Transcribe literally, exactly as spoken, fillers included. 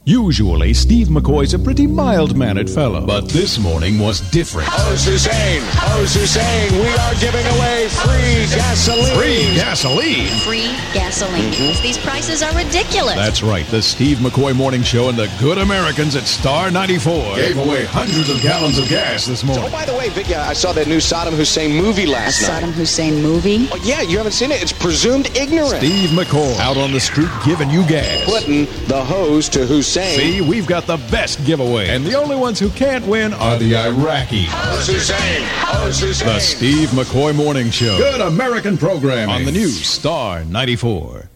Usually, Steve McCoy's a pretty mild-mannered fellow, but this morning was different. Host Hussein, Host Hussein, we are giving away free gasoline. Free gasoline? Free gasoline. Mm-hmm. These prices are ridiculous. That's right. The Steve McCoy Morning Show and the Good Americans at Star ninety-four gave away hundreds of gallons of gas this morning. Oh, by the way, Vic, I saw that new Saddam Hussein movie last A night. Saddam Hussein movie? Oh, yeah, you haven't seen it? It's presumed ignorant. Steve McCoy out on the street giving you gas. Putting the hose to Hussein. See, we've got the best giveaway, and the only ones who can't win are the Iraqis. Host Hussein, Host Hussein. The Steve McCoy Morning Show. Good American programming on the new Star ninety-four.